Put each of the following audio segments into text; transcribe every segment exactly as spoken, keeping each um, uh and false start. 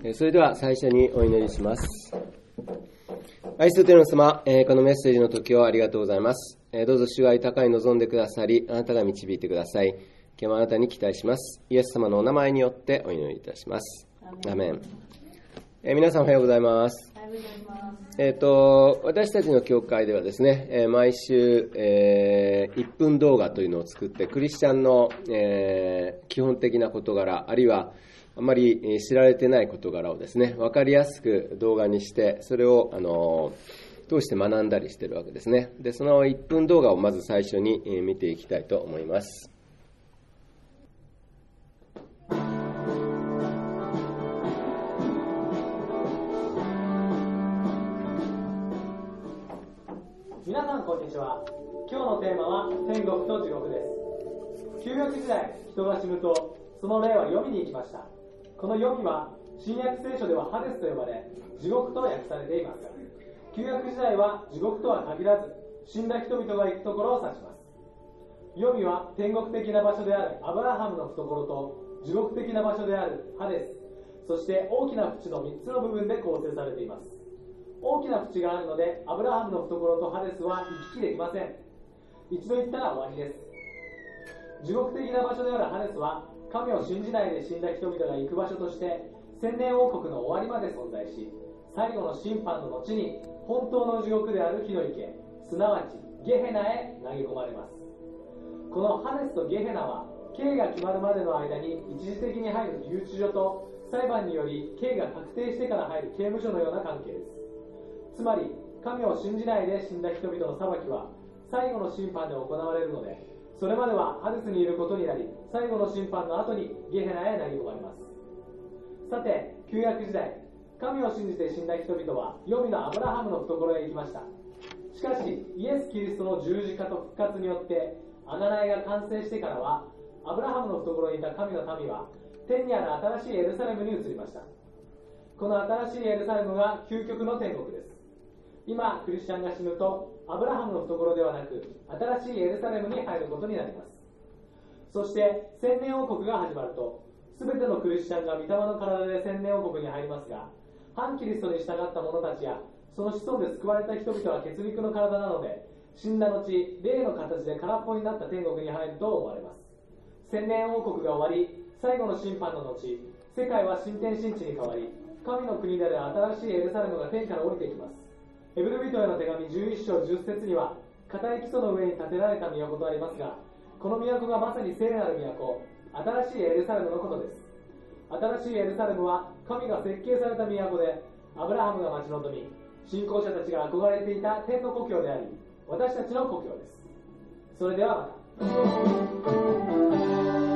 それでは最初にお祈りします。愛する天の様、このメッセージの時をありがとうございます。どうぞ主が愛高い望んでくださり、あなたが導いてください。今日もあなたに期待します。イエス様のお名前によってお祈りいたします。アーメン。えー、皆さんおはようございます。 おはようございます。 えーと、私たちの教会ではですね、えー、毎週、えー、いっぷん動画というのを作って、クリスチャンの、えー、基本的な事柄、あるいはあまり知られてない事柄をですね、分かりやすく動画にして、それをあの通して学んだりしているわけですね。で、そのいっぷん動画をまず最初に見ていきたいと思います。 皆さんこんにちは。今日のテーマは天国と地獄です。旧約時代、人が死ぬとその霊は黄泉に行きました。この黄泉は新約聖書ではハデスと呼ばれ、地獄と訳されていますが、旧約時代は地獄とは限らず、死んだ人々が行くところを指します。黄泉は天国的な場所であるアブラハムの懐と地獄的な場所であるハデス、そして大きな淵のみっつの部分で構成されています。大きな淵があるので、アブラハムの懐とハデスは行き来できません。一度行ったら終わりです。地獄的な場所であるハデスは、神を信じないで死んだ人々が行く場所として千年王国の終わりまで存在し、最後の審判の後に本当の地獄である火の池、すなわちゲヘナへ投げ込まれます。このハデスとゲヘナは、刑が決まるまでの間に一時的に入る留置所と、裁判により刑が確定してから入る刑務所のような関係です。つまり神を信じないで死んだ人々の裁きは最後の審判で行われるので、それまではハデスにいることになり、最後の審判の後にゲヘナへ投げ込まれます。さて、旧約時代、神を信じて死んだ人々は黄泉のアブラハムの懐へ行きました。しかしイエス・キリストの十字架と復活によって贖いが完成してからは、アブラハムの懐にいた神の民は天にある新しいエルサレムに移りました。この新しいエルサレムが究極の天国です。今クリスチャンが死ぬと、アブラハムの懐ではなく新しいエルサレムに入ることになります。そして千年王国が始まると、すべてのクリスチャンが御霊の体で千年王国に入りますが、反キリストに従った者たちやその子孫で救われた人々は血肉の体なので、死んだ後霊の形で空っぽになった天国に入ると思われます。千年王国が終わり、最後の審判の後、世界は新天新地に変わり、神の国である新しいエルサレムが天から降りてきます。ヘブル人への手紙じゅういっ章じゅっ節には、固い基礎の上に建てられた都とありますが、この都がまさに聖なる都、新しいエルサレムのことです。新しいエルサレムは神が設計された都で、アブラハムが待ち望み、信仰者たちが憧れていた天の故郷であり、私たちの故郷です。それではまた。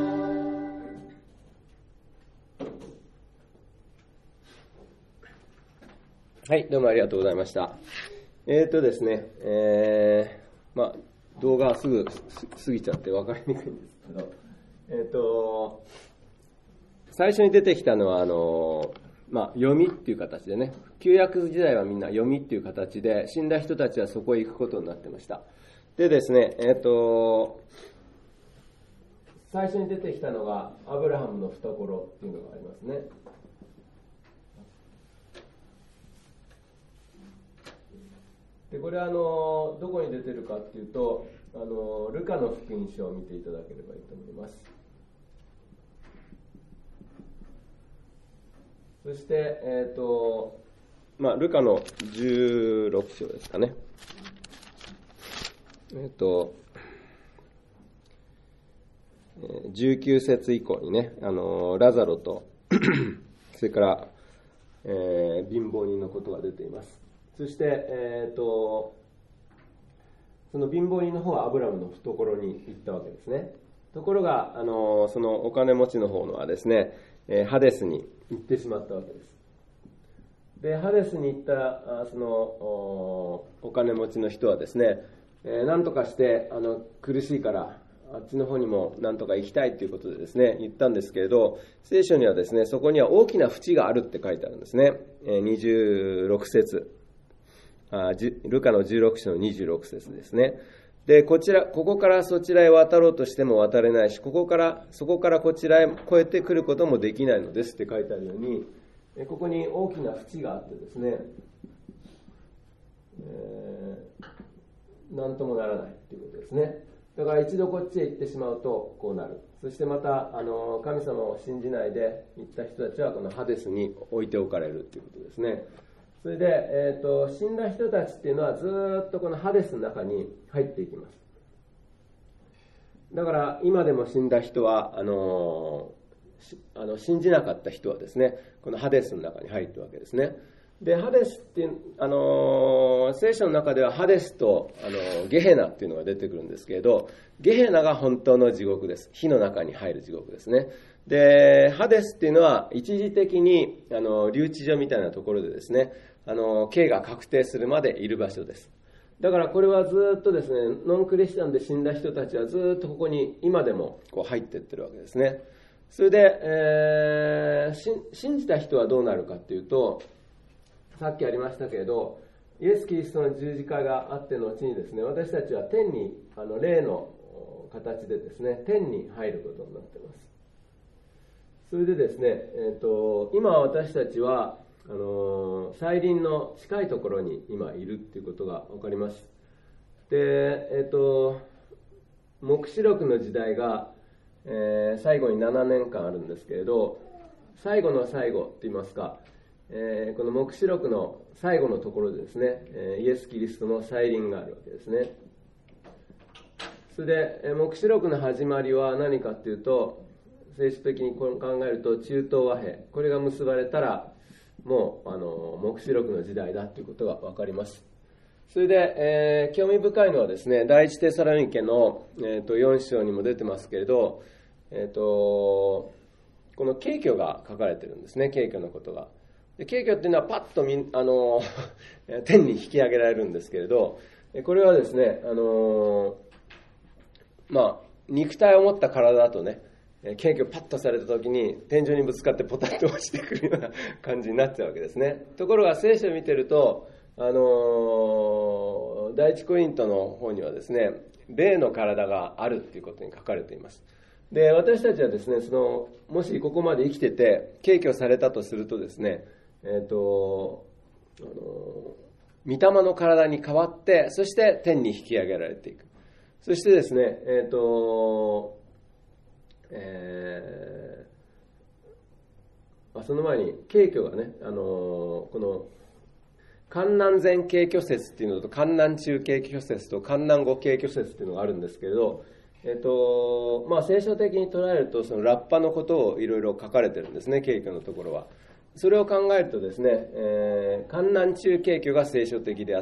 はい、どうもありがとうございました。えーとですね、えー、まあ、動画はすぐ過ぎちゃって分かりにくいんですけど、えーと、最初に出てきたのは、あの、まあ、読みっていう形でね、旧約時代はみんな読みっていう形で、死んだ人たちはそこへ行くことになってました。でですね、えーと、最初に出てきたのが、アブラハムの懐っていうのがありますね。でこれはあのどこに出てるかっていうと、あのルカの福音書を見ていただければいいと思います。そして、えーとまあ、ルカのじゅうろく章ですかね。えっとじゅうきゅう節以降にね、あのラザロとそれから、えー、貧乏人のことが出ています。そして、えーと、その貧乏人の方はアブラムの懐に行ったわけですね。ところが、あのそのお金持ちの方のはですね、えー、ハデスに行ってしまったわけです。で、ハデスに行ったその お, お金持ちの人はですね、えー、何とかしてあの苦しいからあっちの方にも何とか行きたいということでですね、言ったんですけれど、聖書にはですね、そこには大きな淵があるって書いてあるんですね。えー、にじゅうろく節。あルカのじゅうろく章のにじゅうろく節ですね。で、こちら、ここからそちらへ渡ろうとしても渡れないし、ここから、そこからこちらへ越えてくることもできないのですって書いてあるように、 ここに大きな縁があってですね、えー、なんともならないということですね。だから一度こっちへ行ってしまうとこうなる。そしてまたあの神様を信じないで行った人たちはこのハデスに置いておかれるということですね。それで、えーと、死んだ人たちっていうのはずっとこのハデスの中に入っていきます。だから今でも死んだ人はあのあの信じなかった人はですね、このハデスの中に入っているわけですね。でハデスっていう、あの聖書の中ではハデスと、あのゲヘナっていうのが出てくるんですけれど、ゲヘナが本当の地獄です。火の中に入る地獄ですね。でハデスっていうのは一時的にあの留置所みたいなところでですね、あの刑が確定するまでいる場所です。だからこれはずっとですね、ノンクリスチャンで死んだ人たちはずっとここに今でもこう入っていってるわけですね。それで、えー、信じた人はどうなるかっていうと、さっきありましたけれど、イエス・キリストの十字架があっての後にですね、私たちは天に、あの霊の形でですね、天に入ることになっています。それでですね、えーと、今私たちはあの再臨の近いところに今いるっていうことが分かります。で、えーと、黙示録の時代が、えー、最後にななねんかんあるんですけれど、最後の最後って言いますか、えー、この黙示録の最後のところでですね、えー、イエス・キリストの再臨があるわけですね。それで、えー、黙示録の始まりは何かっていうと、聖書的に考えると中東和平、これが結ばれたらもうあの黙示録の時代だということが分かります。それで、えー、興味深いのはですね、第一テサロニケの、えー、とよん章にも出てますけれど、えー、とこの景挙が書かれてるんですね。景挙のことが。で景挙っていうのはパッとみあの天に引き上げられるんですけれど、これはですね、あのまあ肉体を持った体だとね、景挙パッとされた時に天井にぶつかってポタッと落ちてくるような感じになっちゃうわけですね。ところが聖書を見てると、あの第一コリントの方にはですね、霊の体があるっていうことに書かれています。で、私たちはですね、そのもしここまで生きてて景挙されたとするとですね、えっと、あの御霊の体に変わって、そして天に引き上げられていく。そしてですね、えっと、えー、その前に景挙がね、あのこの観南前景挙説っていうのと観南中景挙説と観南後景挙説っていうのがあるんですけれど、えっとまあ、聖書的に捉えるとそのラッパのことをいろいろ書かれてるんですね、景挙のところは。それを考えるとですね、えー、観南中景挙が聖書的であって、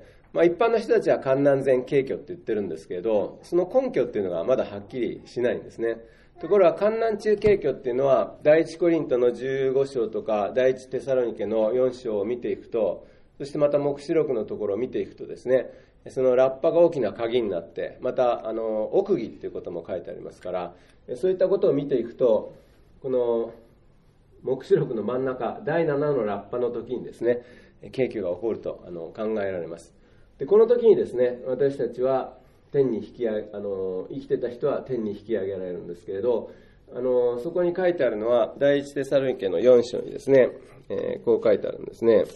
まあ、一般の人たちは観南前景挙って言ってるんですけれど、その根拠っていうのがまだはっきりしないんですね。ところが観南中景挙っていうのは第一コリントのじゅうご章とか第一テサロニケのよん章を見ていくと、そしてまた黙示録のところを見ていくとですね、そのラッパが大きな鍵になって、またあの奥義っていうことも書いてありますから、そういったことを見ていくと、この黙示録の真ん中だいななのラッパの時にですね、景挙が起こるとあの考えられます。でこの時にですね、私たちは天に引き上げあの生きてた人は天に引き上げられるんですけれど、あのそこに書いてあるのは第一テサロニケのよん章にですね、えー、こう書いてあるんですね。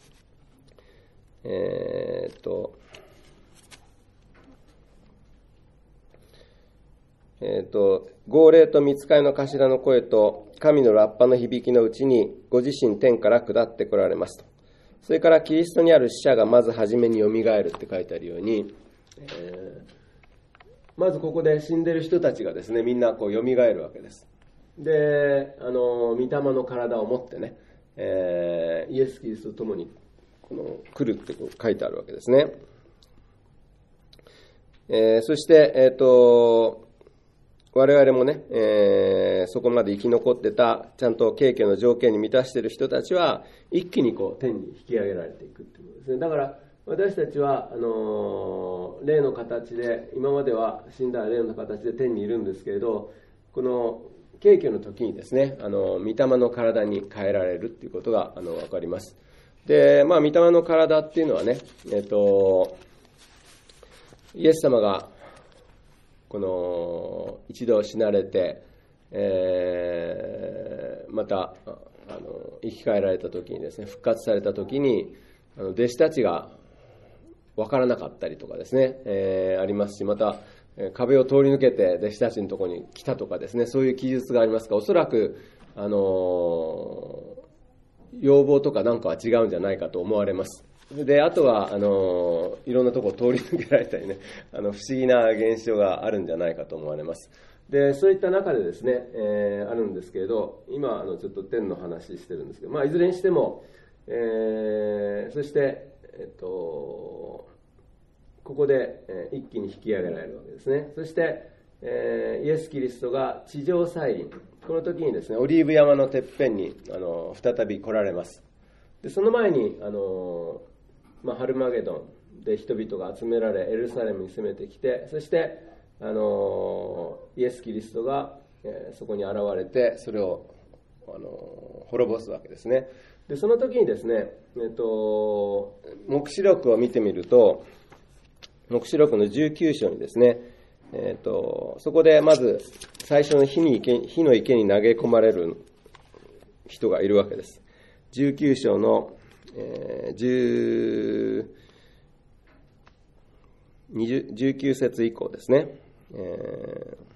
えー、っとえー、と号令と御使いの頭の声と神のラッパの響きのうちにご自身天から下ってこられますと。それからキリストにある死者がまず初めによみがえるって書いてあるように、えー、まずここで死んでる人たちがですね、みんなこうよみがえるわけです。で、あの御霊の体を持ってね、えー、イエス・キリストと共にこの来るってこう書いてあるわけですね。えー、そして、えーと我々もね、えー、そこまで生き残ってた、ちゃんと景挙の条件に満たしている人たちは、一気にこう天に引き上げられていくっていうことですね。だから、私たちは、あのー、霊の形で、今までは死んだら霊の形で天にいるんですけれど、この景挙の時にですね、あの、御霊の体に変えられるっていうことが、あの、わかります。で、まあ、御霊の体っていうのはね、えっと、イエス様が、この一度死なれて、えー、またあの生き返られた時にですね、復活された時に、あの弟子たちが分からなかったりとかですね、えー、ありますし、また壁を通り抜けて弟子たちのところに来たとかですね、そういう記述がありますが、おそらく、あの要望とかなんかは違うんじゃないかと思われます。で、あとはあのいろんなところを通り抜けられたりね、あの不思議な現象があるんじゃないかと思われます。で、そういった中でですね、えー、あるんですけれど、今あのちょっと天の話してるんですけど、まあ、いずれにしても、えー、そして、えっと、ここで、えー、一気に引き上げられるわけですね。そして、えー、イエス・キリストが地上再臨、この時にですね、オリーブ山のてっぺんにあの再び来られます。で、その前にあの、まあ、ハルマゲドンで人々が集められエルサレムに攻めてきて、そしてあのイエス・キリストが、えー、そこに現れてそれをあの滅ぼすわけですね。で、その時にですね、えっと、黙示録を見てみると、黙示録のじゅうきゅう章にですね、えっと、そこでまず最初の火に池火の池に投げ込まれる人がいるわけです。じゅうきゅう章の、えー、じゅう、じゅうきゅう節以降ですね、えー、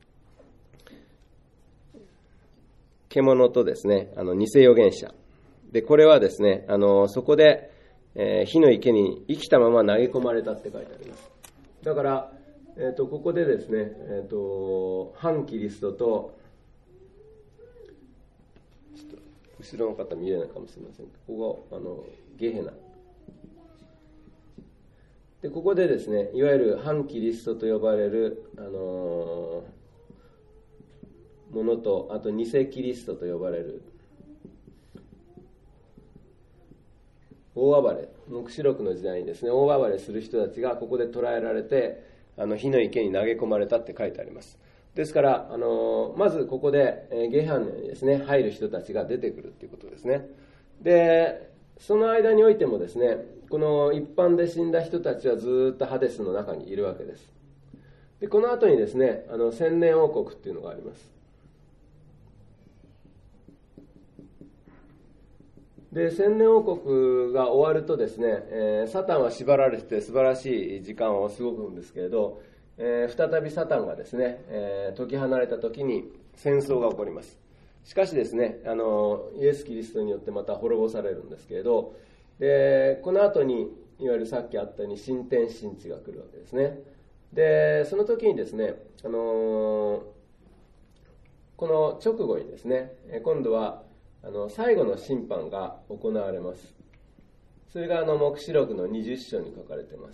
獣とですね、あの偽預言者で、これはですね、あのそこで、えー、火の池に生きたまま投げ込まれたって書いてあります。だから、えー、とここでですね、えー、と反キリストと、ちょっと後ろの方見えないかもしれませんが、ここがあのゲヘナで、ここでですね、いわゆる反キリストと呼ばれる、あのー、ものと、あと偽キリストと呼ばれる大暴れ、黙示録の時代にですね、大暴れする人たちがここで捕らえられて、あの火の池に投げ込まれたって書いてあります。ですから、あのー、まずここでゲヘナにですね、入る人たちが出てくるっていうことですね。で、その間においてもですね、この一般で死んだ人たちはずっとハデスの中にいるわけです。で、この後にですね、あの千年王国っていうのがあります。で、千年王国が終わるとですね、えー、サタンは縛られて素晴らしい時間を過ごくんですけれど、えー、再びサタンがですね、えー、解き放れた時に戦争が起こります。しかしですね、あのイエス・キリストによってまた滅ぼされるんですけれど、でこの後にいわゆるさっきあったように新天新地が来るわけですね。でその時にですね、あのこの直後にですね、今度はあの最後の審判が行われます。それがあの黙示録のにじゅっ章に書かれています。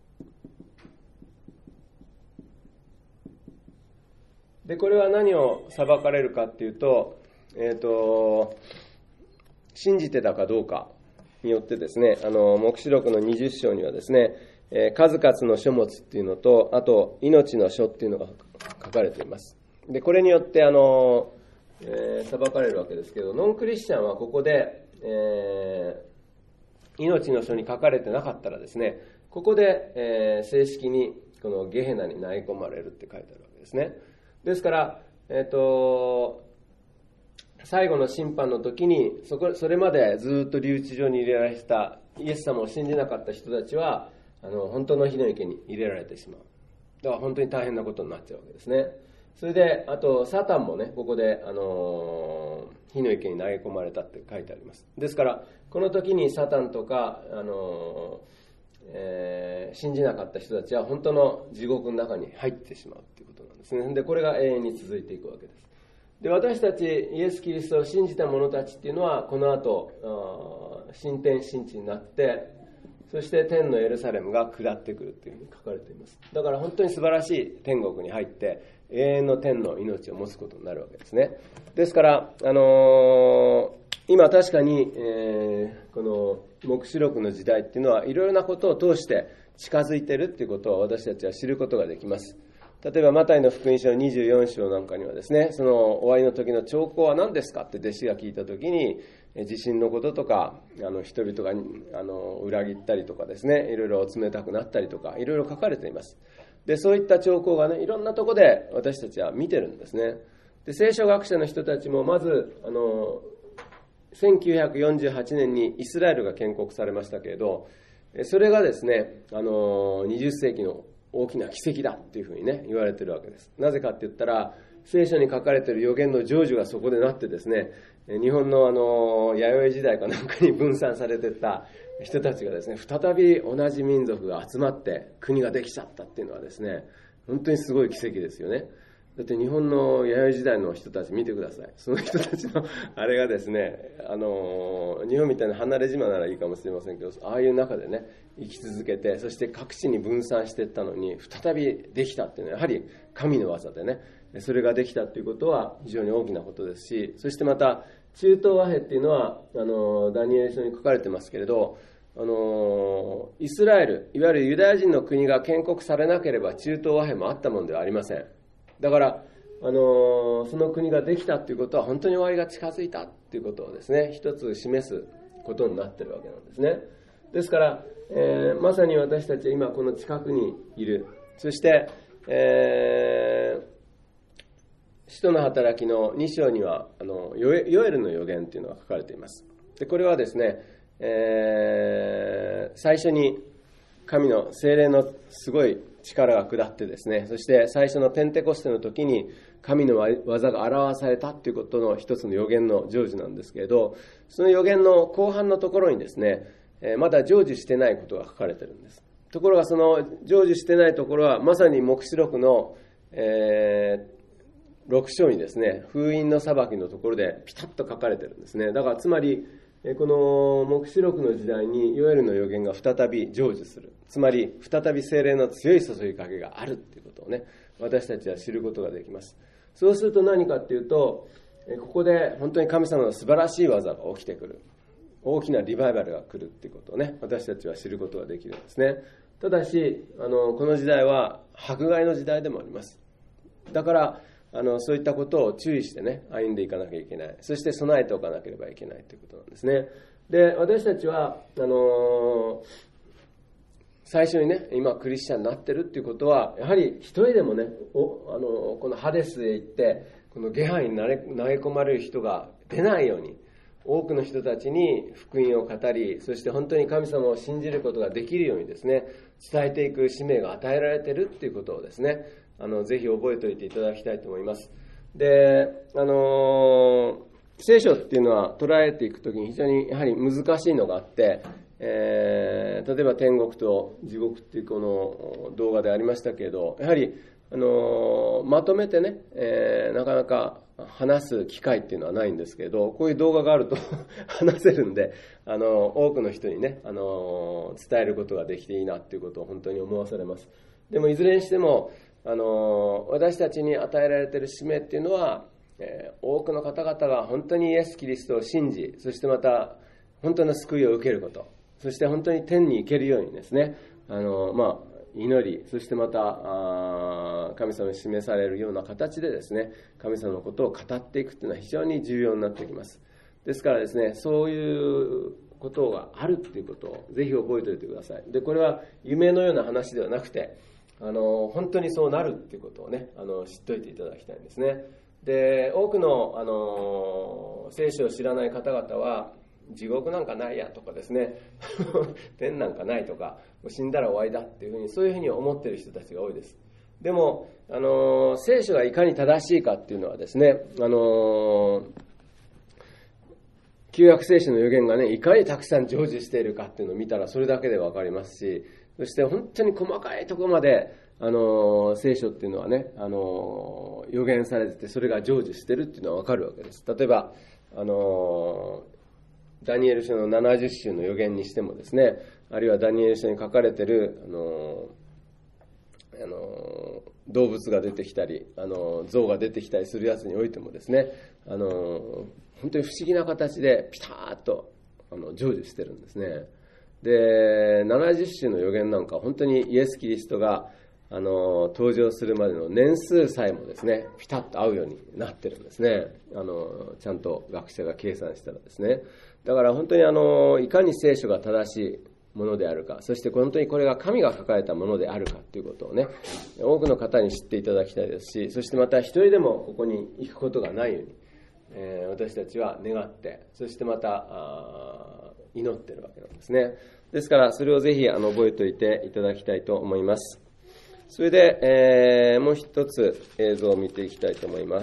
でこれは何を裁かれるかっていうと、えーと、信じてたかどうかによってですね、あの黙示録のにじゅっ章にはですね、えー、数々の書物っていうのと、あと命の書っていうのが書かれています。でこれによってあの、えー、裁かれるわけですけど、ノンクリスチャンはここで、えー、命の書に書かれてなかったらですね、ここで、えー、正式にこのゲヘナに投げ込まれるって書いてあるわけですね。ですから、えっと、最後の審判の時にそこ、それまでずっと留置場に入れられてたイエス様を信じなかった人たちは、あの本当の火の池に入れられてしまう。だから本当に大変なことになっちゃうわけですね。それで、あとサタンもね、ここで、あの火の池に投げ込まれたって書いてあります。ですから、この時にサタンとか、あのえー、信じなかった人たちは本当の地獄の中に入ってしまうということなんですね。でこれが永遠に続いていくわけです。で私たちイエス・キリストを信じた者たちっていうのは、この後新天新地になって、そして天のエルサレムが下ってくるというふうに書かれています。だから本当に素晴らしい天国に入って永遠の天の命を持つことになるわけですね。ですから、あのー、今確かに、えー、この黙示録の時代っていうのはいろいろなことを通して近づいているっていうことを私たちは知ることができます。例えばマタイの福音書のにじゅうよん章なんかにはですね、その終わりの時の兆候は何ですかって弟子が聞いた時に、地震のこととか、あの人々があの裏切ったりとかですね、いろいろ冷たくなったりとか、いろいろ書かれています。でそういった兆候がね、いろんなところで私たちは見てるんですね。で聖書学者の人たちもまずあのせんきゅうひゃくよんじゅうはちねんにイスラエルが建国されましたけれど、それがですね、あのにじゅっせいきの大きな奇跡だっていうふうにね言われているわけです。なぜかって言ったら、聖書に書かれている預言の成就がそこでなってですね、日本のあの弥生時代かなんかに分散されていった人たちがですね、再び同じ民族が集まって国ができちゃったっていうのはですね、本当にすごい奇跡ですよね。だって日本の弥生時代の人たち見てください。その人たちのあれがですね、あの日本みたいな離れ島ならいいかもしれませんけど、ああいう中でね生き続けて、そして各地に分散していったのに再びできたっていうのはやはり神の技でね、それができたということは非常に大きなことですし、そしてまた中東和平っていうのはあのダニエル書に書かれてますけれど、あのイスラエル、いわゆるユダヤ人の国が建国されなければ中東和平もあったものではありません。だから、あのその国ができたということは本当に終わりが近づいたということをですね、一つ示すことになっているわけなんですね。ですから、えー、まさに私たちは今この近くにいる。そして、えー使徒の働きのに章にはあのヨエルの預言というのが書かれています。でこれはですね、えー、最初に神の聖霊のすごい力が下ってですね、そして最初のペンテコステの時に神の技が表されたということの一つの預言の成就なんですけれど、その預言の後半のところにですね、まだ成就してないことが書かれているんです。ところがその成就してないところはまさに黙示録の、えーろく章にですね、封印の裁きのところでピタッと書かれてるんですね。だからつまりこの黙示録の時代にヨエルの預言が再び成就する、つまり再び聖霊の強い注ぎかけがあるということをね、私たちは知ることができます。そうすると何かっていうと、ここで本当に神様の素晴らしい技が起きてくる、大きなリバイバルが来るっていうことをね、私たちは知ることができるんですね。ただしあのこの時代は迫害の時代でもあります。だからあのそういったことを注意してね歩んでいかなきゃいけない、そして備えておかなければいけないということなんですね。で私たちはあの最初にね今クリスチャンになってるっていうことは、やはり一人でもねおあのこのハデスへ行ってこのゲハに投げ込まれる人が出ないように、多くの人たちに福音を語り、そして本当に神様を信じることができるようにですね伝えていく使命が与えられているっていうことをですね、あのぜひ覚えておいていただきたいと思います。で、あの聖書っていうのは捉えていくときに非常にやはり難しいのがあって、えー、例えば天国と地獄っていうこの動画でありましたけれど、やはり、あのまとめてね、えー、なかなか話す機会っていうのはないんですけど、こういう動画があると話せるんで、あの多くの人にね、あの伝えることができていいなっていうことを本当に思わされます。でもいずれにしてもあの私たちに与えられている使命っていうのは、えー、多くの方々が本当にイエス・キリストを信じ、そしてまた本当の救いを受けること、そして本当に天に行けるようにですね、あの、まあ、祈り、そしてまたあ神様に示されるような形でですね、神様のことを語っていくというのは非常に重要になってきます。ですからですね、そういうことがあるということをぜひ覚えておいてください。で、これは夢のような話ではなくて、あの本当にそうなるっていうことをね、あの知っておいていただきたいんですね。で、多くのあの聖書を知らない方々は地獄なんかないやとかですね天なんかないとか、死んだら終わりだっていうふうに、そういうふうに思っている人たちが多いです。でもあの聖書がいかに正しいかっていうのはですね、あの旧約聖書の預言がねいかにたくさん成就しているかっていうのを見たらそれだけで分かりますし、そして本当に細かいところまであの聖書っていうのはね、あの予言されてて、それが成就してるっていうのは分かるわけです。例えばあのダニエル書のななじゅっ週の予言にしてもですね、あるいはダニエル書に書かれているあのあの動物が出てきたり、あの象が出てきたりするやつにおいてもですね、あの本当に不思議な形でピタッとあの成就してるんですね。で、ななじゅっ週の予言なんか本当にイエス・キリストがあの登場するまでの年数さえもですねピタッと合うようになってるんですね。あのちゃんと学者が計算したらですね。だから本当にあのいかに聖書が正しいものであるか、そして本当にこれが神が書かれたものであるかということをね、多くの方に知っていただきたいですし、そしてまた一人でもここに行くことがないように、 えー、私たちは願って、そしてまた祈っているわけなんですね。ですからそれをぜひあの覚えておいていただきたいと思います。それで、えー、もう一つ映像を見ていきたいと思います。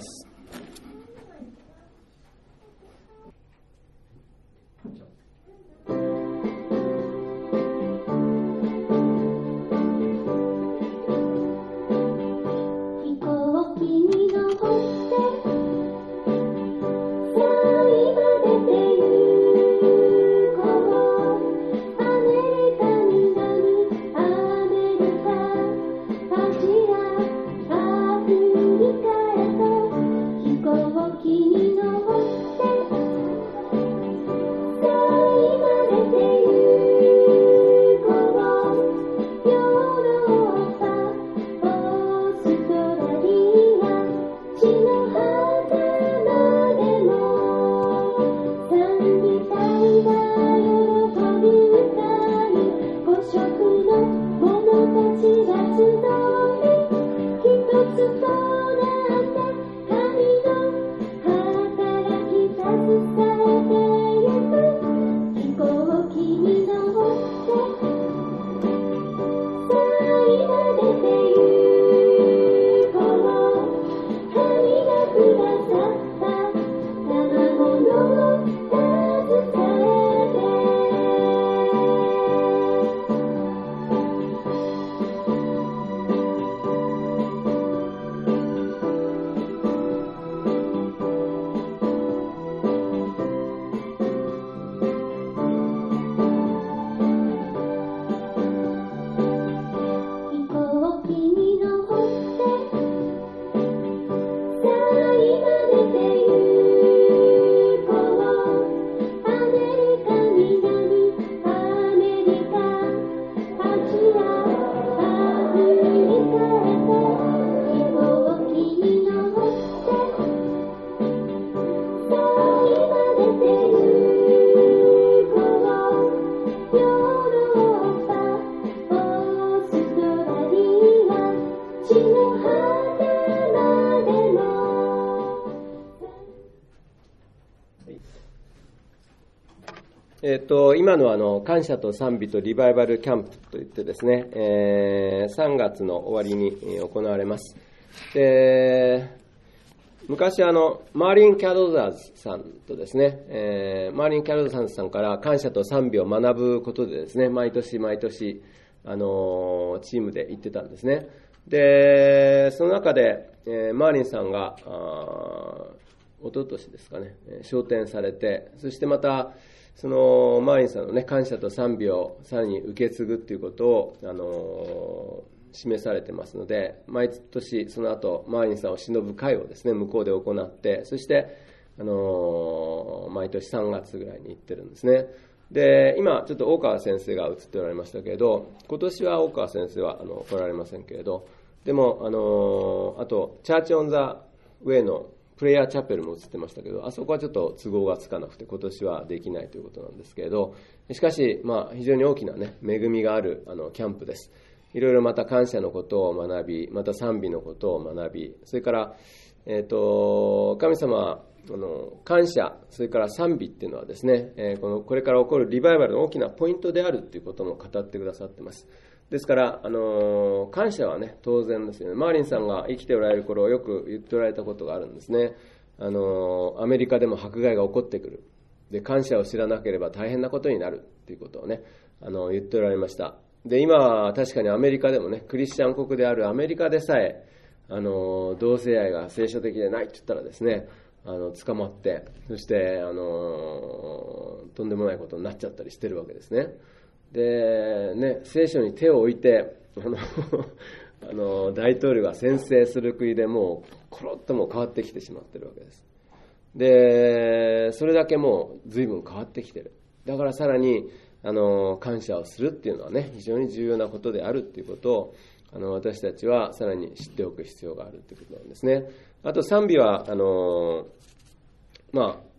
えっと、今のあの感謝と賛美とリバイバルキャンプといってですね、えー、さんがつの終わりに行われます。で、昔あのマーリン・キャロザーズさんとですね、えー、マーリン・キャロザーズさんから感謝と賛美を学ぶことでですね、毎年毎年あのチームで行ってたんですね。で、その中で、えー、マーリンさんがあ一昨年ですかね、昇天されて、そしてまたそのマーリンさんのね、感謝と賛美をさらに受け継ぐということを、あのー、示されてますので、毎年その後マーリンさんを偲ぶ会をですね、向こうで行って、そして、あのー、毎年さんがつぐらいに行ってるんですね。で、今ちょっと大川先生が映っておられましたけれど、今年は大川先生はあの来られませんけれど、でも、あのー、あとチャーチオンザウェイのプレイヤーチャペルも映ってましたけど、あそこはちょっと都合がつかなくて今年はできないということなんですけれど、しかし、まあ、非常に大きな、ね、恵みがあるあのキャンプです。いろいろまた感謝のことを学び、また賛美のことを学び、それから、えーと、神様はあの感謝、それから賛美っていうのはですね、えー、このこれから起こるリバイバルの大きなポイントであるということも語ってくださっています。ですから、あの感謝はね、当然ですよね。マーリンさんが生きておられる頃、よく言っておられたことがあるんですね。あのアメリカでも迫害が起こってくる。で、感謝を知らなければ大変なことになるということをね、あの言っておられました。で、今は確かにアメリカでもね、クリスチャン国であるアメリカでさえ、あの同性愛が聖書的でないって言ったらですね、あの捕まって、そしてあのとんでもないことになっちゃったりしてるわけですね。でね、聖書に手を置いてあのあの大統領が宣誓する国でもうコロッとも変わってきてしまってるわけです。で、それだけもう随分変わってきてる。だからさらにあの感謝をするっていうのはね、非常に重要なことであるっていうことをあの私たちはさらに知っておく必要があるということなんですね。あと賛美はあのまあ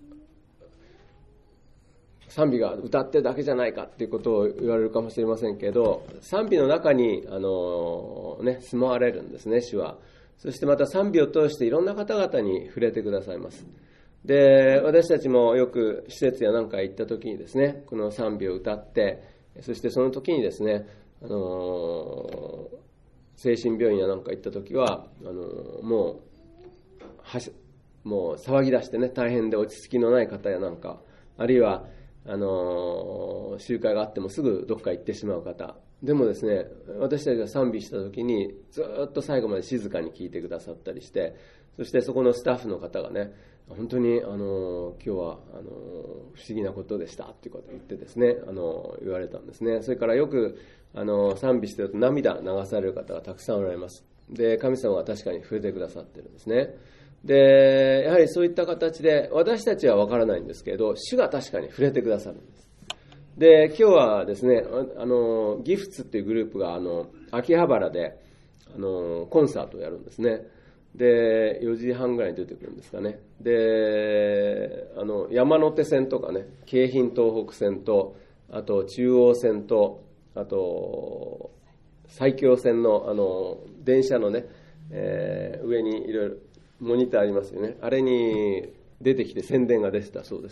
賛美が歌ってだけじゃないかっていうことを言われるかもしれませんけど、賛美の中にあの、ね、住まわれるんですね、主は。そしてまた賛美を通していろんな方々に触れてくださいます。 で、私たちもよく施設やなんか行った時にですね、この賛美を歌って、そしてその時にですね、あのー、精神病院やなんか行った時は、あのー、もうはしもう騒ぎ出してね、大変で落ち着きのない方やなんか、あるいはあのー、集会があってもすぐどっか行ってしまう方でもですね、私たちが賛美した時にずっと最後まで静かに聞いてくださったりして、そしてそこのスタッフの方がね、本当に、あのー、今日はあのー、不思議なことでしたっていうことを言ってですね、あのー、言われたんですね。それからよく、あのー、賛美していると涙流される方がたくさんおられます。で、神様は確かに触れてくださってるんですね。で、やはりそういった形で私たちは分からないんですけれど、主が確かに触れてくださるんです。で、今日はですね、あのギフツっていうグループがあの秋葉原であのコンサートをやるんですね。で、よじはんぐらいに出てくるんですかね。で、あの山手線とかね、京浜東北線と、あと中央線と、あと埼京線のあの電車のね、えー、上にいろいろモニターありますよね。あれに出てきて宣伝が出てたそうです。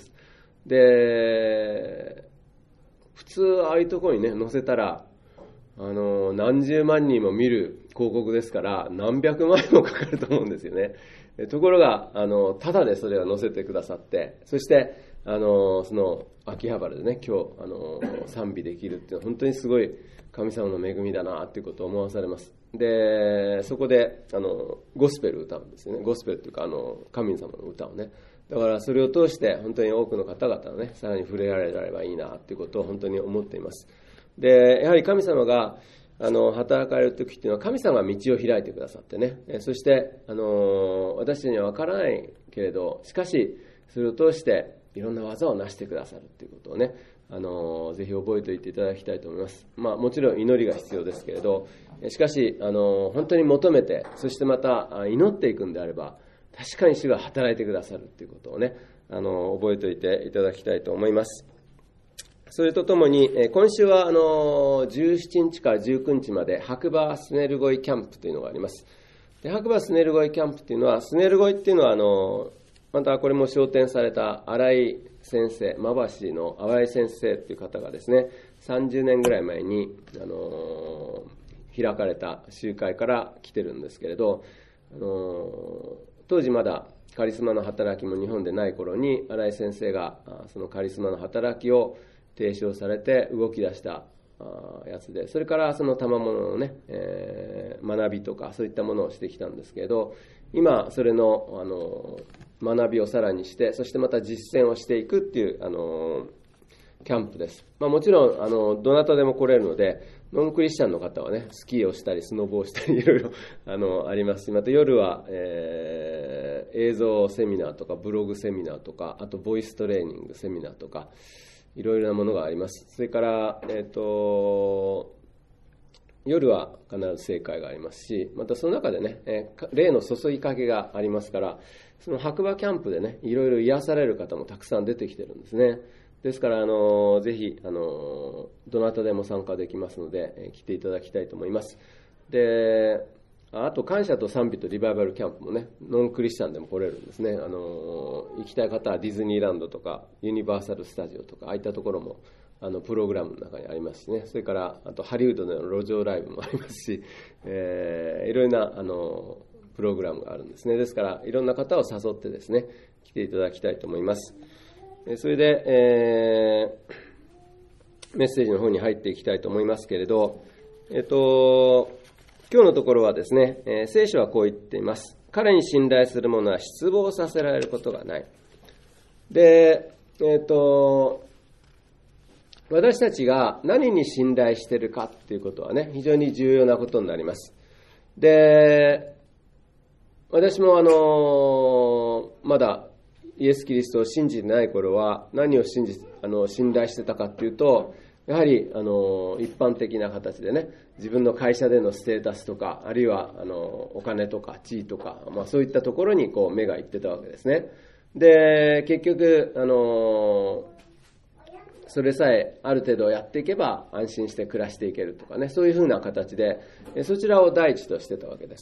で、普通ああいうところにね載せたら、あの何十万人も見る広告ですから何百万円もかかると思うんですよね。ところがあのただでそれを載せてくださって、そしてあのその秋葉原でね今日あの賛美できるっていうのは本当にすごい神様の恵みだなっていうことを思わされます。で、そこであのゴスペルを歌うんですよね。ゴスペルっていうかあの神様の歌をね。だからそれを通して本当に多くの方々のねさらに触れられればいいなっていうことを本当に思っています。で、やはり神様があの働かれる時っていうのは神様が道を開いてくださってね、そしてあの私たちには分からないけれど、しかしそれを通していろんな技を成してくださるっていうことをね、あのぜひ覚えておいていただきたいと思います。まあ、もちろん祈りが必要ですけれど、しかしあの本当に求めて、そしてまた祈っていくんであれば確かに主が働いてくださるということをね、あの覚えておいていただきたいと思います。それとともに、今週はあのじゅうしちにちからじゅうくにちまで白馬スネルゴイキャンプというのがあります。で、白馬スネルゴイキャンプというのは、スネルゴイっていうのはあのまたこれも昇天された新井先生、馬橋の新井先生という方がですね、さんじゅうねんぐらい前にあの開かれた集会から来てるんですけれど、あの当時まだカリスマの働きも日本でない頃に新井先生がそのカリスマの働きを提唱されて動き出したやつで、それからその賜物のね、えー、学びとかそういったものをしてきたんですけれど、今それのあの学びをさらにして、そしてまた実践をしていくっていうあのキャンプです。まあ、もちろんあのどなたでも来れるので、ノンクリスチャンの方はねスキーをしたりスノボをしたりいろいろ あのありますし、また夜は、えー、映像セミナーとかブログセミナーとか、あとボイストレーニングセミナーとかいろいろなものがあります。それから、えーと、夜は必ず聖会がありますし、またその中でね、えー、霊の注ぎかけがありますから、その白馬キャンプでね、いろいろ癒される方もたくさん出てきてるんですね。ですから、あのぜひ、あのどなたでも参加できますので、えー、来ていただきたいと思います。で、あと感謝と賛美とリバイバルキャンプもね、ノンクリスチャンでも来れるんですね。あの行きたい方はディズニーランドとかユニバーサルスタジオとかああいったところもあのプログラムの中にありますしね。それからあとハリウッドでの路上ライブもありますし、えー、いろいろなあのプログラムがあるんですね。ですからいろんな方を誘ってですね来ていただきたいと思います。それで、えー、メッセージの方に入っていきたいと思いますけれど、えっと今日のところはですね、えー、聖書はこう言っています。彼に信頼する者は失望させられることがない。で、えっと、私たちが何に信頼しているかっていうことはね、非常に重要なことになります。で、私もあの、まだイエス・キリストを信じてない頃は何を信じ、あの、信頼してたかっていうと、やはりあの一般的な形でね、自分の会社でのステータスとか、あるいはあのお金とか地位とか、まあ、そういったところにこう目がいってたわけですね。で、結局あのそれさえある程度やっていけば安心して暮らしていけるとかね、そういうふうな形でそちらを第一としてたわけです。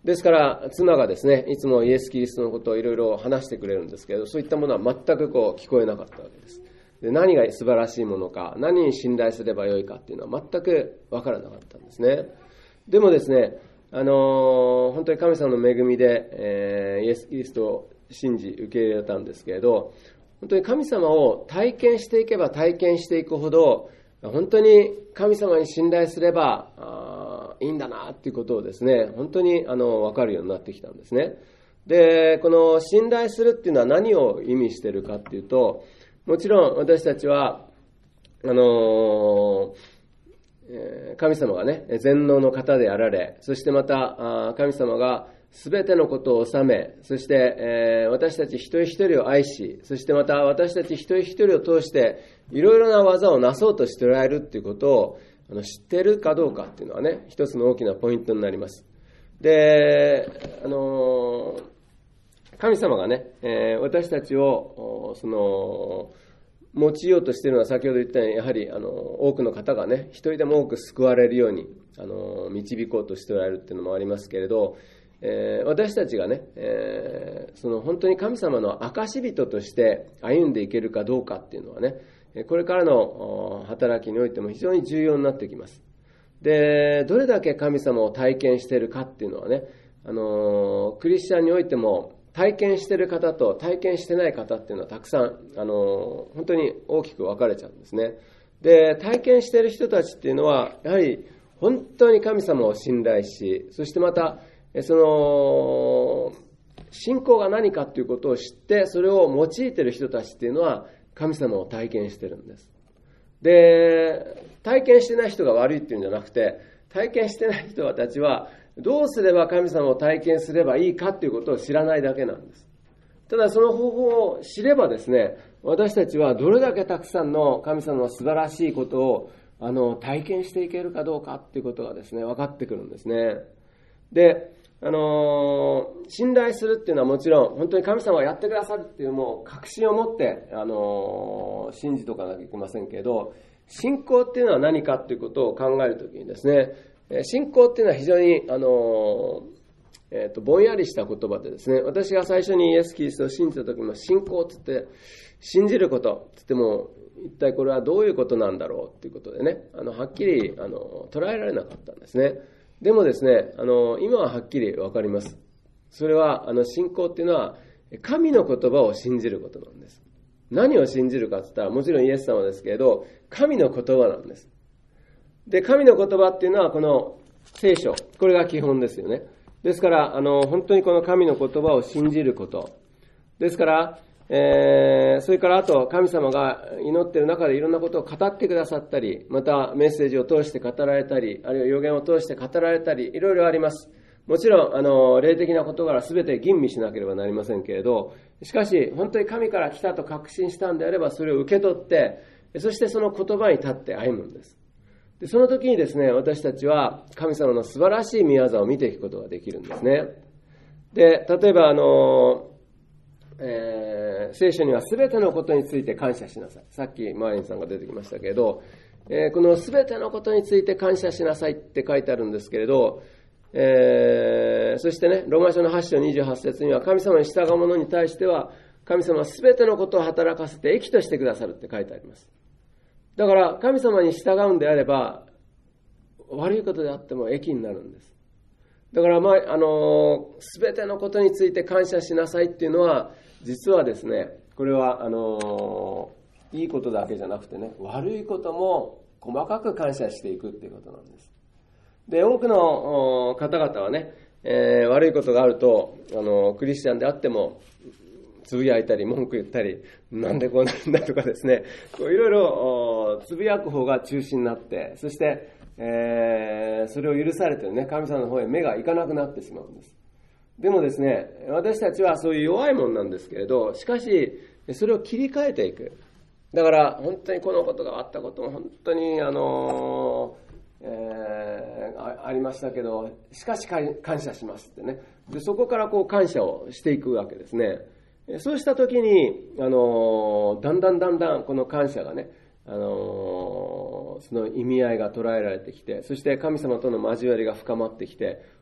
ですから妻がですね、いつもイエス・キリストのことをいろいろ話してくれるんですけど、そういったものは全くこう聞こえなかったわけです。で、何が素晴らしいものか、何に信頼すればよいかっていうのは全く分からなかったんですね。でもですね、あのー、本当に神様の恵みで、えー、イエス・キリストを信じ受け入れたんですけれど、本当に神様を体験していけば体験していくほど、本当に神様に信頼すればあいいんだなっていうことをですね、本当にあの分かるようになってきたんですね。で、この信頼するっていうのは何を意味しているかっていうと、もちろん私たちはあのー、神様がね、全能の方であられ、そしてまた神様がすべてのことを治め、そして、えー、私たち一人一人を愛し、そしてまた私たち一人一人を通していろいろな技をなそうとしておられるということをあの知っているかどうかっていうのはね、一つの大きなポイントになります。で、あのー、神様がね、えー、私たちをその用いようとしているのは、先ほど言ったようにやはりあの多くの方がね、一人でも多く救われるようにあの導こうとしておられるっていうのもありますけれど、えー、私たちがね、えー、その本当に神様の証人として歩んでいけるかどうかっていうのはね、これからの働きにおいても非常に重要になってきます。で、どれだけ神様を体験しているかっていうのはね、あのクリスチャンにおいても体験している方と体験してない方っていうのはたくさんあの本当に大きく分かれちゃうんですね。で、体験している人たちっていうのはやはり本当に神様を信頼し、そしてまたその信仰が何かということを知ってそれを用いている人たちっていうのは神様を体験してるんです。で、体験してない人が悪いっていうんじゃなくて、体験してない人たちはどうすれば神様を体験すればいいかということを知らないだけなんです。ただその方法を知ればですね、私たちはどれだけたくさんの神様の素晴らしいことをあの体験していけるかどうかということがですね、分かってくるんですね。で、あのー、信頼するっていうのはもちろん本当に神様がやってくださるっていうもう確信を持って、あのー、信じとかなきゃいけませんけど、信仰っていうのは何かっていうことを考えるときにですね、信仰っていうのは非常に、あのーえー、とぼんやりした言葉でですね、私が最初にイエス・キリストを信じたときも信仰って言って信じることって言っても一体これはどういうことなんだろうっていうことでね、あのはっきりあの捉えられなかったんですね。でもですね、あの今ははっきり分かります。それはあの信仰っていうのは神の言葉を信じることなんです。何を信じるかって言ったらもちろんイエス様ですけれど、神の言葉なんです。で、神の言葉っていうのはこの聖書、これが基本ですよね。ですからあの本当にこの神の言葉を信じることですから、えー、それからあと神様が祈っている中でいろんなことを語ってくださったり、またメッセージを通して語られたり、あるいは予言を通して語られたり、いろいろあります。もちろんあの霊的な事柄すべて吟味しなければなりませんけれど、しかし本当に神から来たと確信したんであればそれを受け取って、そしてその言葉に立って歩むんです。で、その時にですね、私たちは神様の素晴らしい御業を見ていくことができるんですね。で、例えばあのえー、聖書にはすべてのことについて感謝しなさい。さっきマーリンさんが出てきましたけれど、えー、このすべてのことについて感謝しなさいって書いてあるんですけれど、えー、そしてね、ローマ書のはち章にじゅうはち節には神様に従う者に対しては神様はすべてのことを働かせて益としてくださるって書いてあります。だから神様に従うんであれば悪いことであっても益になるんです。だから、まあ、あのすべてのことについて感謝しなさいっていうのは実はですね、これはあのいいことだけじゃなくてね、悪いことも細かく感謝していくっていうことなんです。で、多くの方々はね、えー、悪いことがあるとあのクリスチャンであってもつぶやいたり文句言ったり、なんでこうなんだとかですね、こういろいろつぶやく方が中心になって、そしてえー、それを許されてね、神様の方へ目がいかなくなってしまうんです。でもですね、私たちはそういう弱いもんなんですけれど、しかしそれを切り替えていく。だから本当にこのことがあったことも本当にあの、えー、あ, ありましたけど、しかし感謝しますってね。で、そこからこう感謝をしていくわけですね。そうした時にあのだんだんだんだんこの感謝がね、あのその意味合いが捉えられてきて、そして神様との交わりが深まってきて、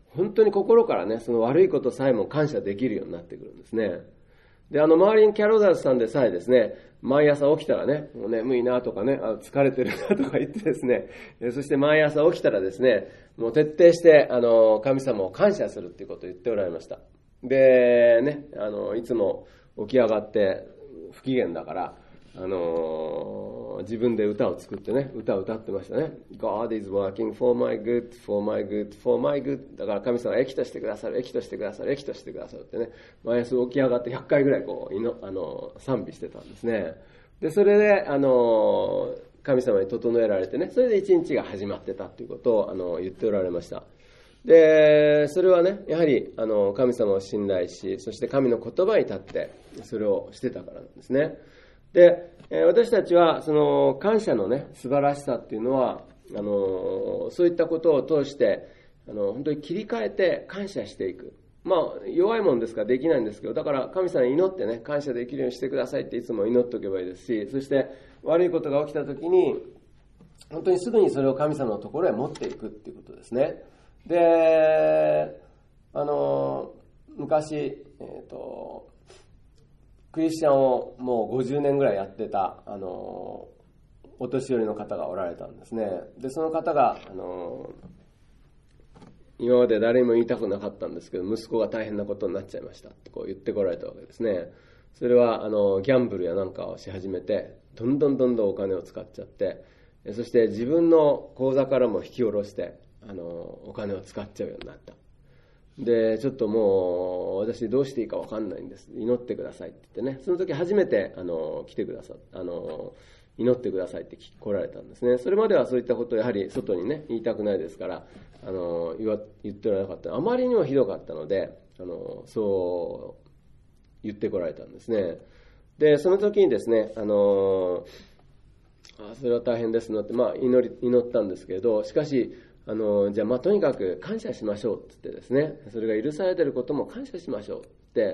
本当に心からね、その悪いことさえも感謝できるようになってくるんですね。で、あの、周りにキャロダーズさんでさえですね、毎朝起きたらね、もう眠いなとかね、あ疲れてるなとか言ってですね、そして毎朝起きたらですね、もう徹底して、あの、神様を感謝するっていうことを言っておられました。で、ね、あの、いつも起き上がって不機嫌だから、あのー、自分で歌を作ってね、歌を歌ってましたね。God is working for my good, for my good, for my good. だから神様は益としてくださる、益としてくださる、益としてくださるってね、毎朝起き上がってひゃっかいぐらいこう、いのあのー、賛美してたんですね。で、それで、あのー、神様に整えられてね、それで一日が始まってたということを、あのー、言っておられました。で、それはね、やはり、あのー、神様を信頼し、そして神の言葉に立って、それをしてたからなんですね。で、私たちはその感謝のね素晴らしさっていうのはあのそういったことを通してあの本当に切り替えて感謝していく。まあ弱いもんですからできないんですけど、だから神様に祈ってね感謝できるようにしてくださいっていつも祈っておけばいいですし、そして悪いことが起きた時に本当にすぐにそれを神様のところへ持っていくっていうことですね。で、あの昔えっとクリスチャンをもうごじゅうねんぐらいやってた、あの、お年寄りの方がおられたんですね。で、その方が、あの、今まで誰にも言いたくなかったんですけど、息子が大変なことになっちゃいましたってこう言ってこられたわけですね。それは、あの、ギャンブルやなんかをし始めて、どんどんどんどんお金を使っちゃって、そして自分の口座からも引き下ろして、あの、お金を使っちゃうようになった。で、ちょっともう私どうしていいか分かんないんです。祈ってくださいって言ってね。その時初めてあの来てくださあの祈ってくださいって来られたんですね。それまではそういったことをやはり外にね言いたくないですからあの 言, わ言っておられなかった。あまりにもひどかったのであのそう言ってこられたんですね。で、その時にですねあのあそれは大変ですのって、まあ、祈り祈ったんですけれど、しかしあのじゃあまあとにかく感謝しましょうって言ってですね、それが許されていることも感謝しましょうって、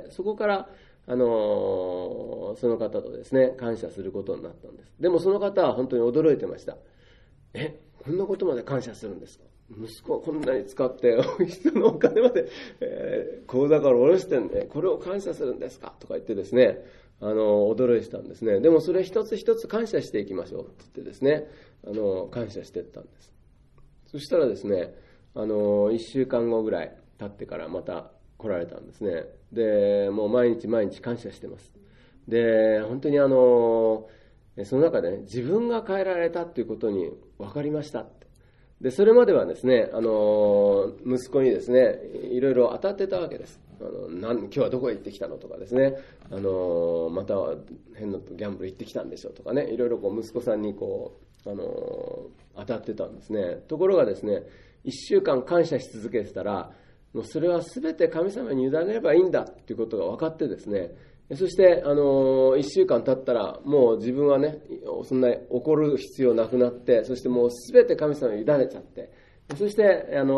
そこからあのその方とですね感謝することになったんです。でもその方は本当に驚いてました。え、こんなことまで感謝するんですか。息子はこんなに使って人のお金まで、えー、口座から下ろしてんで、これを感謝するんですかとか言ってですね、あの驚いてたんですね。でもそれ一つ一つ感謝していきましょうって言ってですね、あの感謝していったんです。そしたらですね、あのいっしゅうかんごぐらい経ってからまた来られたんですね。で、もう毎日毎日感謝してます。で、本当にあのその中でね、自分が変えられたということに分かりましたって。で、それまではですね、あの息子にですね、いろいろ当たってたわけです。あのなん今日はどこへ行ってきたのとかですね、あのまた変なギャンブル行ってきたんでしょとかね、いろいろこう息子さんにこうあの当たってたんですね。ところがですね、いっしゅうかん感謝し続けてたら、もうそれは全て神様に委ねればいいんだということが分かってですね、そしてあのいっしゅうかん経ったらもう自分はねそんな怒る必要なくなって、そしてもう全て神様に委ねちゃって、そしてあの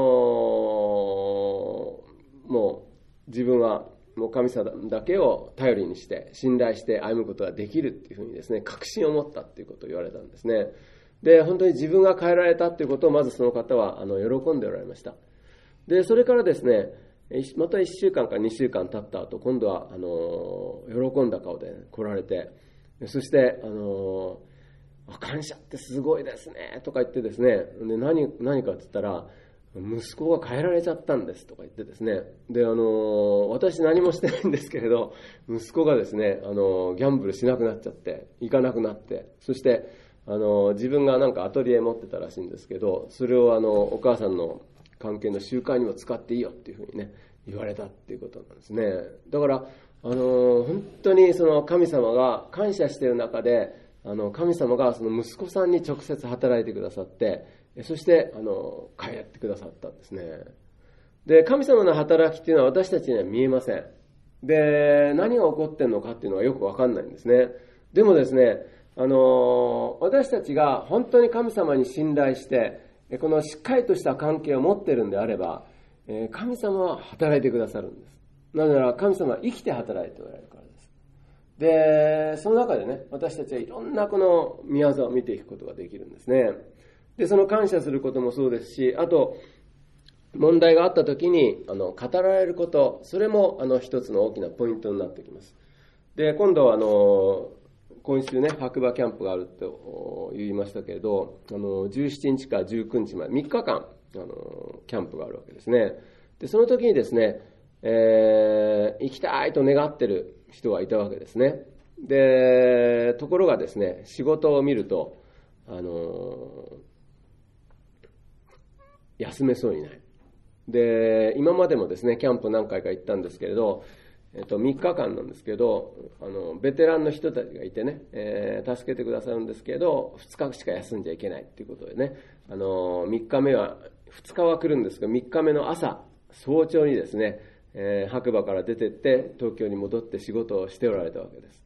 もう自分はもう神様だけを頼りにして信頼して歩むことができるっていうふうにですね確信を持ったっていうことを言われたんですね。で、本当に自分が変えられたっていうことをまずその方はあの喜んでおられました。で、それからですね、またいっしゅうかんかにしゅうかん経った後、今度はあの喜んだ顔で来られて、そしてあの感謝ってすごいですねとか言ってですね、で 何, 何かって言ったら息子が変えられちゃったんですとか言ってですね、であの私何もしてないんですけれど、息子がですねあのギャンブルしなくなっちゃって行かなくなって、そしてあの自分がなんかアトリエ持ってたらしいんですけど、それをあのお母さんの関係の集会にも使っていいよっていうふうにね言われたっていうことなんですね。だからあの本当にその神様が感謝している中で、あの神様がその息子さんに直接働いてくださって、そしてあの帰ってくださったんですね。で、神様の働きっていうのは私たちには見えません。で、何が起こってんのかっていうのはよく分かんないんですね。でもですね、あの私たちが本当に神様に信頼してこのしっかりとした関係を持っているんであれば、神様は働いてくださるんです。なぜなら神様は生きて働いておられるからです。で、その中でね、私たちはいろんなこの御業を見ていくことができるんですね。で、その感謝することもそうですし、あと問題があったときにあの語られること、それもあの一つの大きなポイントになってきます。で、今度はあの今週ね、白馬キャンプがあると言いましたけれど、あのじゅうしちにちからじゅうくにちまでみっかかんあのキャンプがあるわけですね。で、その時にですね、えー、行きたいと願ってる人がいたわけですね。で、ところがですね、仕事を見ると、あの休めそうにない。で、今までもですね、キャンプ何回か行ったんですけれど、えっと、みっかかんなんですけど、あの、ベテランの人たちがいてね、えー、助けてくださるんですけど、ふつかしか休んじゃいけないっていうことでね、あの、みっかめは、ふつかは来るんですが、みっかめの朝、早朝にですね、えー、白馬から出てって、東京に戻って仕事をしておられたわけです。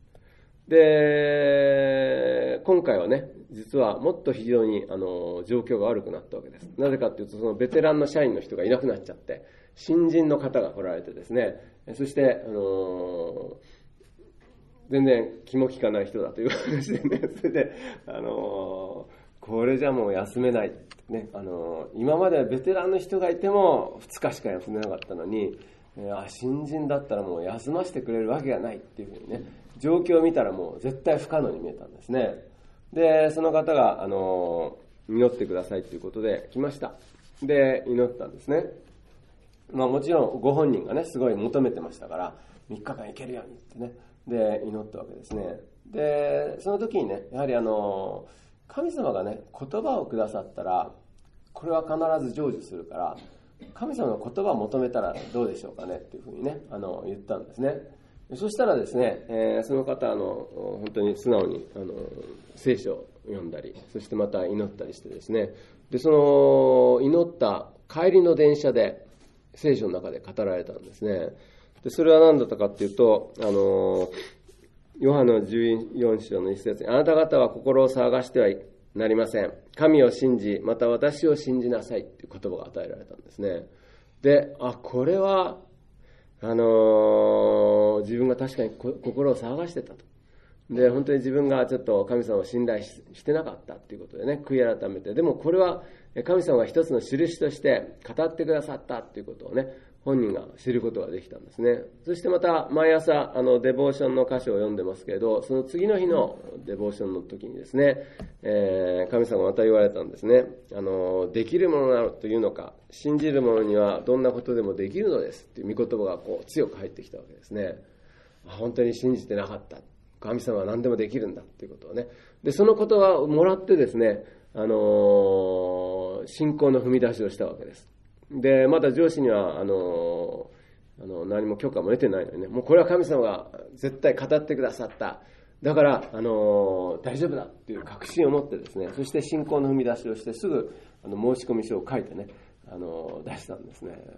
で、今回はね、実はもっと非常にあの状況が悪くなったわけです。なぜかというと、そのベテランの社員の人がいなくなっちゃって、新人の方が来られてですね、そして、あの全然気も利かない人だという話でね、それで、あのこれじゃもう休めない、ね、あの今まではベテランの人がいてもふつかしか休めなかったのに、あ新人だったらもう休ませてくれるわけがないっていうふうにね、状況を見たらもう絶対不可能に見えたんですね。で、その方があの祈ってくださいということで来ました。で、祈ったんですね。まあもちろんご本人がねすごい求めてましたから、みっかかん行けるようにってね、で祈ったわけですね。で、その時にね、やはりあの神様がね言葉をくださったら、これは必ず成就するから、神様の言葉を求めたらどうでしょうかねっていうふうにね、あの言ったんですね。そしたらですね、えー、その方あの本当に素直にあの聖書を読んだり、そしてまた祈ったりしてですね、でその祈った帰りの電車で聖書の中で語られたんですね。でそれは何だったかっていうと、あのヨハネのじゅうよん章の一節に、あなた方は心を騒がしてはなりません。神を信じ、また私を信じなさいっていう言葉が与えられたんですね。で、あ、これはあのー、自分が確かに心を騒がしてたと。で、本当に自分がちょっと神様を信頼 し, してなかったっていうことでね、悔い改めて、でもこれは神様が一つの印として語ってくださったっていうことをね、本人が知ることができたんですね。そしてまた毎朝あのデボーションの箇所を読んでますけれど、その次の日のデボーションの時にですね、えー、神様がまた言われたんですね。あのできるものなのというのか、信じる者にはどんなことでもできるのですっていう御言葉がこう強く入ってきたわけですね。本当に信じてなかった、神様は何でもできるんだっていうことをね。でその言葉をもらってですね、あの信仰の踏み出しをしたわけです。でまだ上司にはあのあの何も許可も得てないのにね、もうこれは神様が絶対語ってくださった、だからあの大丈夫だっていう確信を持ってですね、そして信仰の踏み出しをしてすぐあの申し込み書を書いてね、あの出したんですね。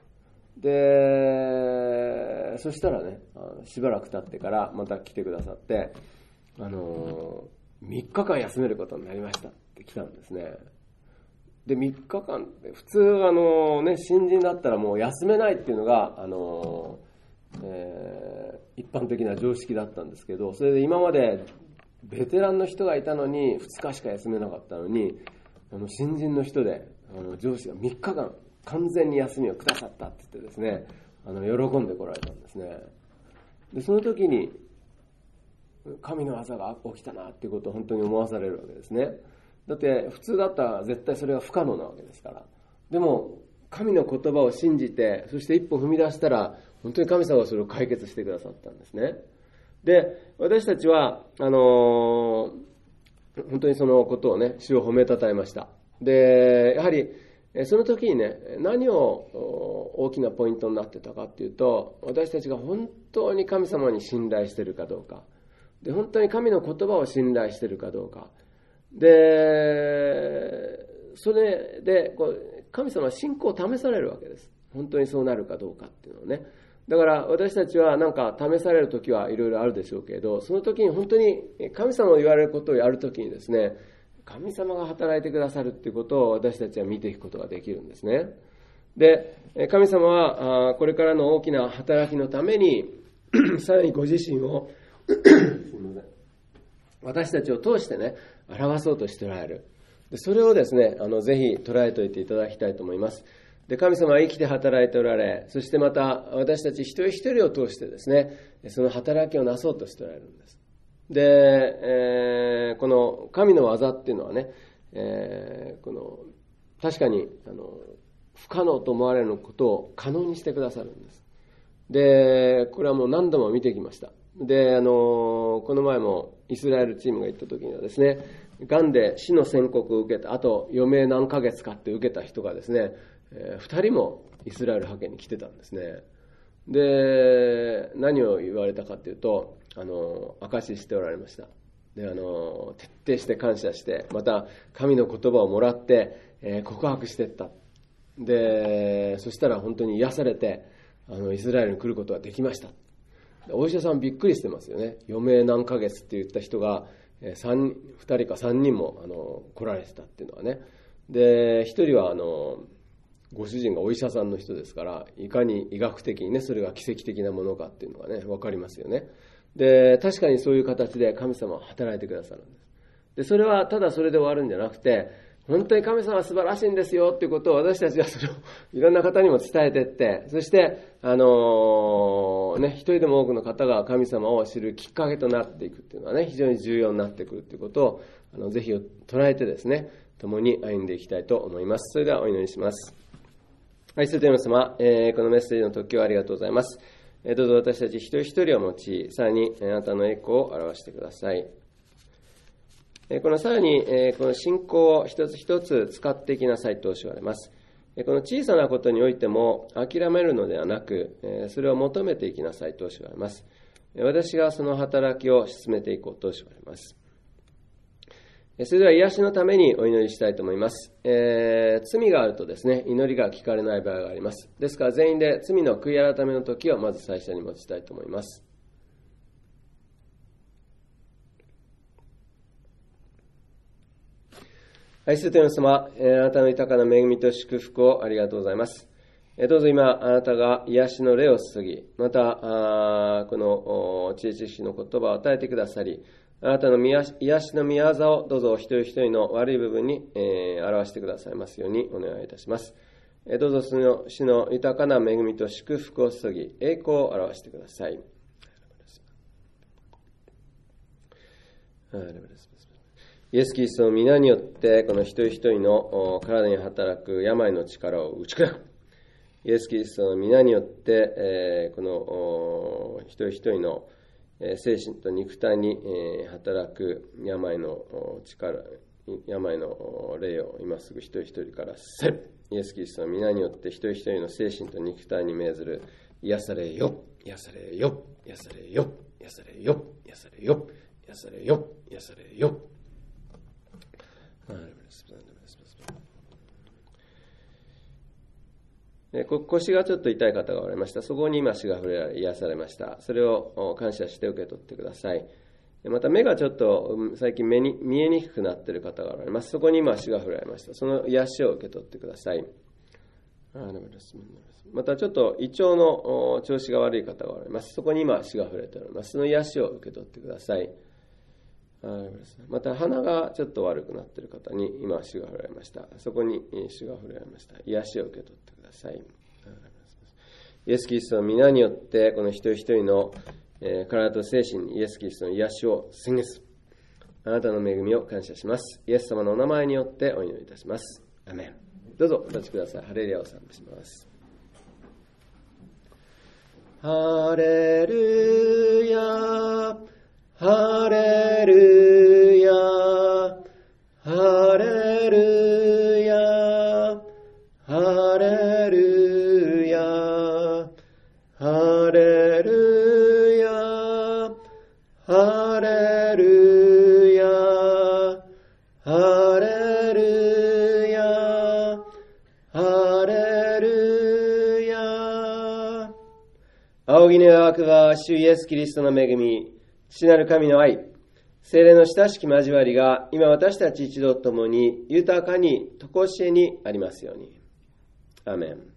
でそしたらね、しばらく経ってからまた来てくださって、あのみっかかん休めることになりましたって来たんですね。でみっかかんって普通あの、ね、新人だったらもう休めないっていうのがあの、えー、一般的な常識だったんですけど、それで今までベテランの人がいたのにふつかしか休めなかったのに、あの新人の人であの上司がみっかかん完全に休みをくださったって言ってですね、あの喜んでこられたんですね。でその時に神の技が起きたなっていうことを本当に思わされるわけですね。だって普通だったら絶対それは不可能なわけですから。でも神の言葉を信じて、そして一歩踏み出したら本当に神様がそれを解決してくださったんですね。で私たちはあのー、本当にそのことをね、主を褒めたたえました。でやはりその時にね、何を大きなポイントになってたかっていうと、私たちが本当に神様に信頼しているかどうかで、本当に神の言葉を信頼しているかどうかで、それでこう神様は信仰を試されるわけです。本当にそうなるかどうかっていうのをね。だから私たちはなんか試される時はいろいろあるでしょうけれど、その時に本当に神様の言われることをやる時にですね、神様が働いてくださるっていうことを私たちは見ていくことができるんですね。で、神様はこれからの大きな働きのためにさらにご自身をすみません、私たちを通してね、表そうとしておられる。でそれをですね、あのぜひ捉えておいていただきたいと思います。 で、神様は生きて働いておられ、そしてまた私たち一人一人を通してですね、その働きをなそうとしておられるんです。で、えー、この神の技っていうのはね、えー、この確かにあの不可能と思われることを可能にしてくださるんです。で、これはもう何度も見てきました。で、あのこの前もイスラエルチームが行った時にはですね、がんで死の宣告を受けた、あと余命何ヶ月かって受けた人がですね、えー、ふたりもイスラエル派遣に来てたんですね。で、何を言われたかというと、あの証ししておられました。で、あの徹底して感謝して、また神の言葉をもらって、えー、告白していった。で、そしたら本当に癒されて、あのイスラエルに来ることができました。お医者さんびっくりしてますよね。余命何ヶ月って言った人がさんふたりかさんにんもあの来られてたっていうのはね。で、ひとりはあのご主人がお医者さんの人ですから、いかに医学的にねそれが奇跡的なものかっていうのがね分かりますよね。で、確かにそういう形で神様は働いてくださるんです。で、それはただそれで終わるんじゃなくて、本当に神様は素晴らしいんですよっていうことを私たちはそれをいろんな方にも伝えていって、そしてあのー、ね一人でも多くの方が神様を知るきっかけとなっていくっていうのはね非常に重要になってくるということをあのぜひ捉えてですね共に歩んでいきたいと思います。それではお祈りします。愛する天の様、えー、このメッセージの時をありがとうございます。えー、どうぞ私たち一人一人を用い、さらにあなたの栄光を表してください。このさらに、この信仰を一つ一つ使っていきなさいと教われます。この小さなことにおいても諦めるのではなく、それを求めていきなさいと教われます。私がその働きを進めていこうと教われます。それでは癒しのためにお祈りしたいと思います。えー、罪があるとですね、祈りが聞かれない場合があります。ですから全員で罪の悔い改めの時をまず最初に持ちたいと思います。愛する天の様、あなたの豊かな恵みと祝福をありがとうございます。どうぞ今、あなたが癒しの霊を注ぎ、また、この知恵知識の言葉を与えてくださり、あなたの癒しの御業をどうぞ一人一人の悪い部分に表してくださいますようにお願いいたします。どうぞその主の豊かな恵みと祝福を注ぎ、栄光を表してください。イエス・キリストの皆によって、この一人一人の体に働く病の力を打ち砕く。イエス・キリストの皆によって、この一人一人の精神と肉体に働く病の力、病の霊を今すぐ一人一人から去る。イエス・キリストの皆によって、一人一人の精神と肉体に命ずる、癒されよ、癒されよ、癒されよ、癒されよ、癒されよ、癒されよ、癒されよ。腰がちょっと痛い方がおられました。そこに今足が触れられ癒されました。それを感謝して受け取ってください。また目がちょっと最近目に見えにくくなっている方がおられます。そこに今足が触れられました。その癒しを受け取ってください。またちょっと胃腸の調子が悪い方がおられます。そこに今足が触れております。その癒しを受け取ってください。また鼻がちょっと悪くなっている方に今主が触れられました。そこに主が触れられました。癒しを受け取ってください。イエス・キリストの皆によってこの一人一人の体と精神にイエス・キリストの癒しを宣言する。あなたの恵みを感謝します。イエス様のお名前によってお祈りいたします。アメン。どうぞお立ちください。ハレルヤを賛美します。ハレルヤハレルヤ、ハレルヤ、ハレルヤ、ハレルヤ、ハレルヤ、ハレルヤ、ハレルヤ。仰ぎ願わくは主イエスキリストの恵み、父なる神の愛、聖霊の親しき交わりが今私たち一同ともに豊かに常しえにありますように。アーメン。